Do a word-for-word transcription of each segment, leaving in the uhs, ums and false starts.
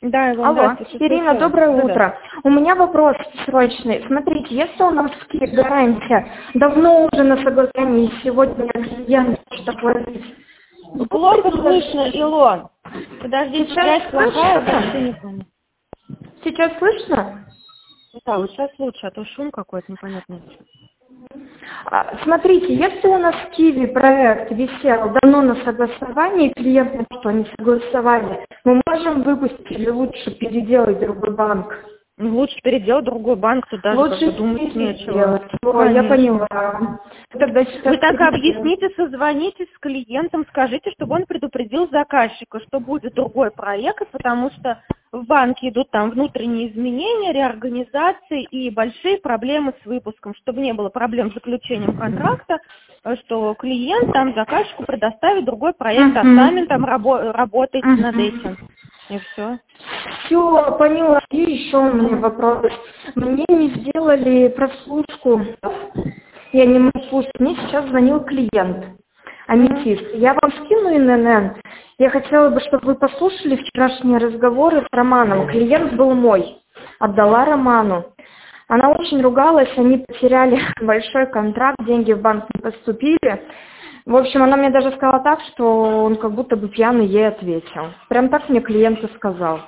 Да, Илон, Алло, здравствуйте, Ирина, слушаю. доброе Да-да. утро. У меня вопрос срочный. Смотрите, если у нас в Киеве гарантия, давно уже на соглашении, сегодня клиент что платить. Плохо слышно, Илон. Подождите, Сейчас связь плохая, слышно? вообще не понял. Сейчас слышно? Да, вот сейчас лучше, а то шум какой-то непонятный. А, Смотрите, если у нас в Киеве проект висел давно на согласовании, клиент на что не согласовали, мы можем выпустить или лучше переделать другой банк? Ну, лучше переделать другой банк, тут даже как Лучше бы думать нечего. переделать. Ну, Ой, я конечно. поняла. Тогда сейчас Вы так переделаем. объясните, созвонитесь с клиентом, скажите, чтобы он предупредил заказчика, что будет другой проект, потому что в банке идут там внутренние изменения, реорганизации и большие проблемы с выпуском, чтобы не было проблем с заключением контракта, что клиент там заказчику предоставит другой проект, а сами там рабо- работаете над этим. И все. Все, поняла. И еще у меня вопрос. Мне не сделали прослушку. Я не могу слушать. Мне сейчас звонил клиент. Аметист. Я вам скину эн эн эн. Я хотела бы, чтобы вы послушали вчерашние разговоры с Романом. Клиент был мой. Отдала Роману. Она очень ругалась, они потеряли большой контракт, деньги в банк не поступили. В общем, она мне даже сказала так, что он как будто бы пьяный ей ответил. Прям так мне клиент и сказал.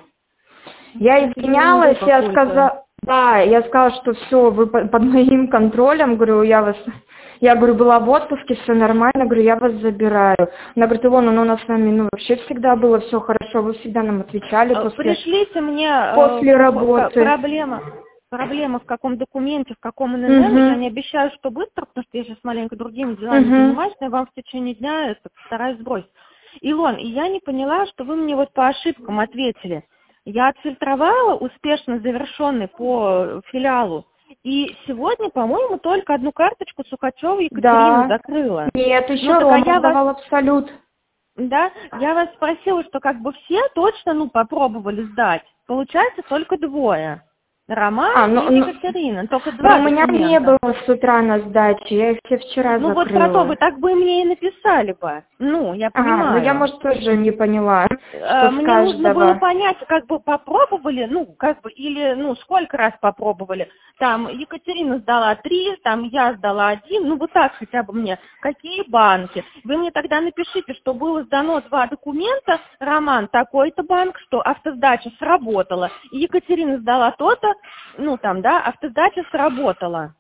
Я извинялась, я сказала, да, я сказала, что все, вы по- под моим контролем, говорю, я вас, я говорю, была в отпуске, все нормально, говорю, я вас забираю. Она говорит, и вон, ну, у нас с вами, ну, вообще всегда было все хорошо, вы всегда нам отвечали Э, после, Пришлите мне э, после в какой- ка- работы. проблема, проблема в каком документе, в каком эн эн эн. Я Угу, не обещаю, что быстро, потому что я сейчас маленько другими делами угу. занимаюсь, но я вам в течение дня это постараюсь сбросить. Илон, и я не поняла, что вы мне вот по ошибкам ответили. Я отфильтровала успешно завершенный по филиалу, и сегодня, по-моему, только одну карточку Сухачева Екатерина Да. закрыла. Нет, еще Ну так, а Рома я вас сдавал абсолют. да, я вас спросила, что как бы все точно, ну, попробовали сдать. Получается только двое. А, Роман и ну, ну, Екатерина. Только но два у меня не документа. было с утра на сдаче, я их все вчера Ну вот про то вы закрыла. так бы мне и написали бы. Ну, я Ага, ну я, понимаю. может, тоже не поняла, Э, что с Мне нужно было каждого. понять, как бы попробовали, ну, как бы, или, ну, сколько раз попробовали. Там Екатерина сдала три, там я сдала один, ну, вот так хотя бы мне. Какие банки? Вы мне тогда напишите, что было сдано два документа, Роман такой-то банк, что автосдача сработала, и Екатерина сдала то-то, ну, там, да, автосдача сработала.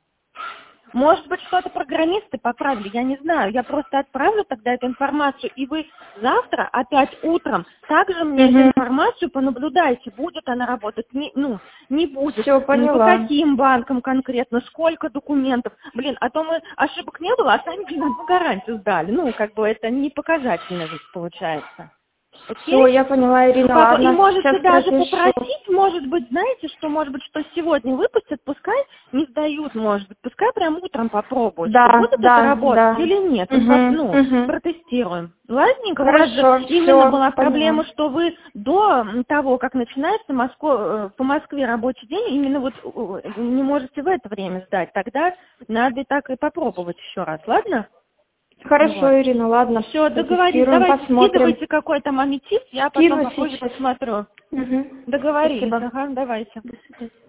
Может быть, что-то программисты поправили, я не знаю. Я просто отправлю тогда эту информацию, и вы завтра опять утром также мне эту Угу. информацию понаблюдайте, будет она работать, не, ну, не будет, Все, м, по поняла. каким банкам конкретно, сколько документов. Блин, а то мы ошибок не было, а сами, блин, одну гарантию сдали. Ну, как бы это не показательно ведь получается. Все, Окей? я поняла, Ирина, Папа, и ладно, можете сейчас даже пропишу. попросить, может быть, знаете, что, может быть, что сегодня выпустят, пускай не сдают, может быть, пускай прям утром попробуют, что Да, будет это да, работать да. или нет, и, поп- Угу, ну, угу. протестируем. Ладненько, у вас же Хорошо, именно все, была поняла. проблема, что вы до того, как начинается Моско- э, по Москве рабочий день, именно вот э, не можете в это время сдать, тогда надо и так и попробовать еще раз, ладно? Вот. Хорошо, Ирина, ладно, Все, договорились. протестируем, Давайте посмотрим. скидывайте какой там аметист, я потом Скину попозже сейчас. посмотрю. Угу. Договорились, Спасибо. ага, давайте. До свидания.